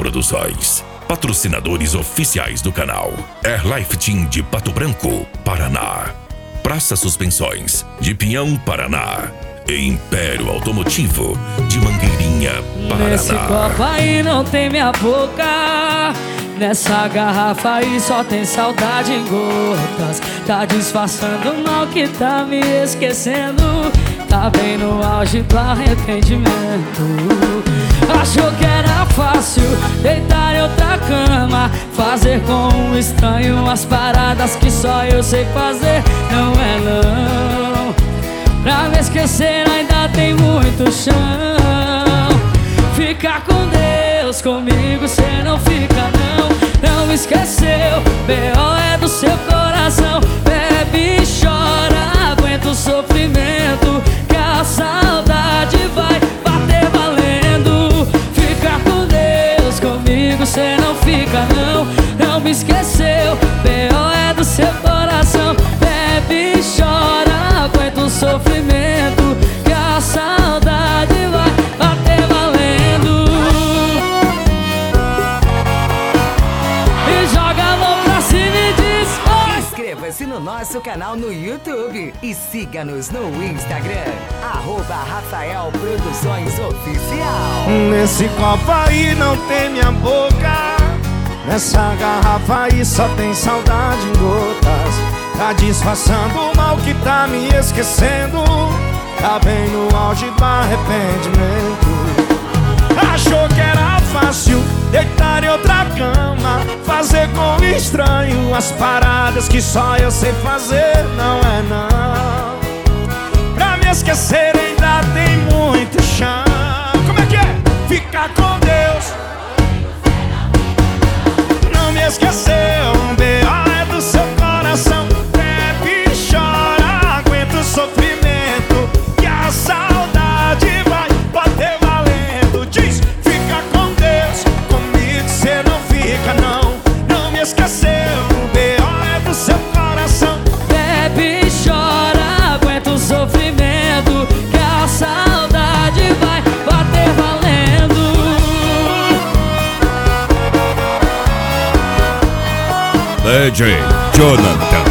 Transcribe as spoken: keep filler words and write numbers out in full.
Produções. Patrocinadores oficiais do canal: Airlife Team de Pato Branco, Paraná, Praça Suspensões de Pinhão, Paraná, e Império Automotivo de Mangueirinha, Paraná. Nesse copo aí não tem minha boca, nessa garrafa aí só tem saudade em gotas. Tá disfarçando o mal que tá me esquecendo, tá bem no auge do arrependimento. Achou que era fácil deitar em outra cama, fazer com um estranho as paradas que só eu sei fazer. Não é não, pra me esquecer ainda tem muito chão. Fica com Deus, comigo cê não fica não. Não me esqueceu, B O é do seu coração. Bebe e chora, aguenta o sofrimento, que a saudade vai bater valendo. Fica com Deus, comigo cê não fica não. Não me esqueceu, B O é do seu coração. Bebe e chora, aguenta o sofrimento, que a saudade vai bater valendo. E joga a mão pra cima e diz oi. Inscreva-se no nosso canal no YouTube e siga-nos no Instagram, arroba Rafael Produções Oficial. Nesse copo aí não tem minha boca, nessa garrafa aí só tem saudade em gotas. Tá disfarçando o mal que tá me esquecendo, tá bem no auge do arrependimento. Achou que era fácil deitar em outra cama, fazer com estranho as paradas que só eu sei fazer. Não é não, pra me esquecer ainda tem muito chão. Como é que é? Fica com Deus, não me esqueceu. B O é do seu coração. Bebe e chora, aguenta o sofrimento, que a saudade vai bater valendo. Diz, fica com Deus, comigo cê não fica não. Não me esqueceu, B O é do seu coração. Bebe e chora, aguenta o sofrimento, que a saudade vai bater valendo. D J Jonathan.